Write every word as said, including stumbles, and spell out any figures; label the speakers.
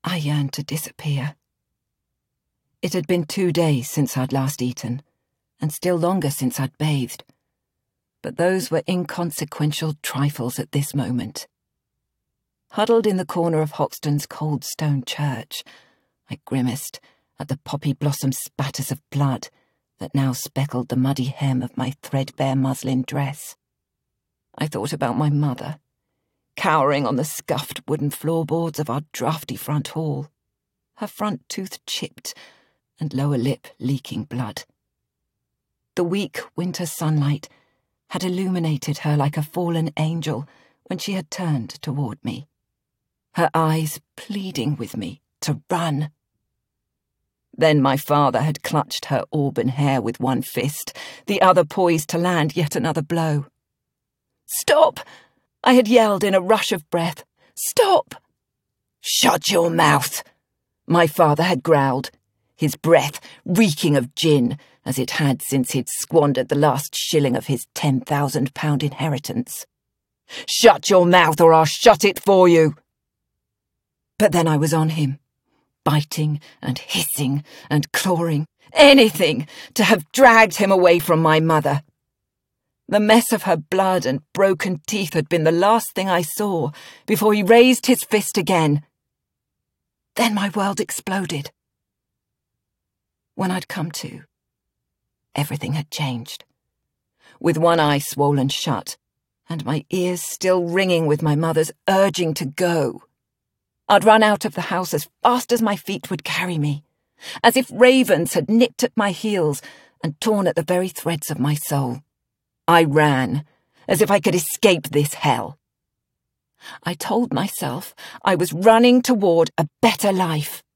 Speaker 1: I yearned to disappear. It had been two days since I'd last eaten, and still longer since I'd bathed. But those were inconsequential trifles at this moment. Huddled in the corner of Hoxton's cold stone church, I grimaced at the poppy blossom spatters of blood that now speckled the muddy hem of my threadbare muslin dress. I thought about my mother, cowering on the scuffed wooden floorboards of our draughty front hall, her front tooth chipped and lower lip leaking blood. The weak winter sunlight had illuminated her like a fallen angel when she had turned toward me, her eyes pleading with me to run. Then my father had clutched her auburn hair with one fist, the other poised to land yet another blow. "Stop!" I had yelled in a rush of breath. "Stop!" "Shut your mouth!" my father had growled, his breath reeking of gin, as it had since he'd squandered the last shilling of his ten thousand pound inheritance. "Shut your mouth or I'll shut it for you!" But then I was on him, biting and hissing and clawing, anything to have dragged him away from my mother. The mess of her blood and broken teeth had been the last thing I saw before he raised his fist again. Then my world exploded. When I'd come to, everything had changed. With one eye swollen shut, and my ears still ringing with my mother's urging to go, I'd run out of the house as fast as my feet would carry me, as if ravens had nipped at my heels and torn at the very threads of my soul. I ran, as if I could escape this hell. I told myself I was running toward a better life.